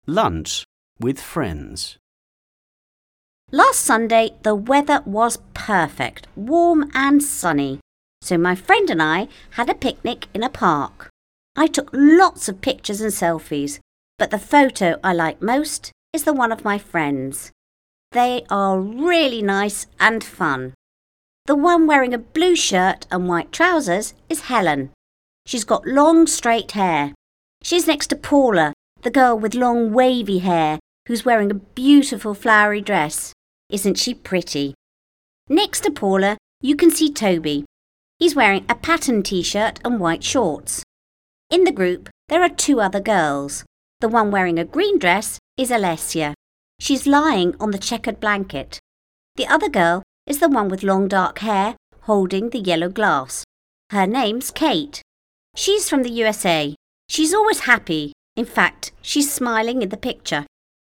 Lunch with friends. Last Sunday, the weather was perfect, warm and sunny. So my friend and I had a picnic in a park. I took lots of pictures and selfies, but the photo I like most is the one of my friends. They are really nice and fun. The one wearing a blue shirt and white trousers is Helen. She's got long straight hair. She's next to Paula, the girl with long wavy hair who's wearing a beautiful flowery dress. Isn't she pretty? Next to Paula, you can see Toby. He's wearing a patterned t-shirt and white shorts. In the group, there are two other girls. The one wearing a green dress is Alessia. She's lying on the checkered blanket. The other girl is the one with long dark hair holding the yellow glass. Her name's Kate. She's from the USA. She's always happy. In fact, she's smiling in the picture.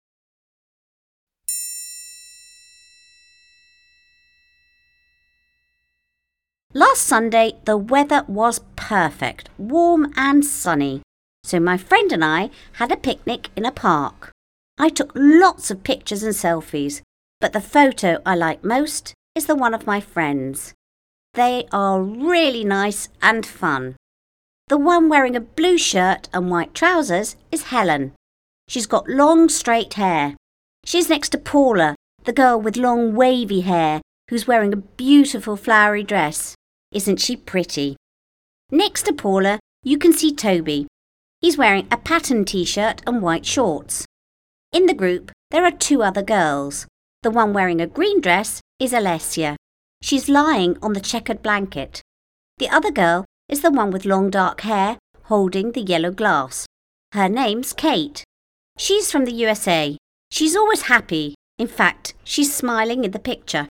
Last Sunday, the weather was perfect, warm and sunny. So my friend and I had a picnic in a park. I took lots of pictures and selfies, but the photo I like most is the one of my friends. They are really nice and fun. The one wearing a blue shirt and white trousers is Helen. She's got long straight hair. She's next to Paula, the girl with long wavy hair who's wearing a beautiful flowery dress. Isn't she pretty? Next to Paula, you can see Toby. He's wearing a patterned t-shirt and white shorts. In the group, there are two other girls. The one wearing a green dress is Alessia. She's lying on the checkered blanket. The other girl is the one with long dark hair holding the yellow glass. Her name's Kate. She's from the USA. She's always happy. In fact, she's smiling in the picture.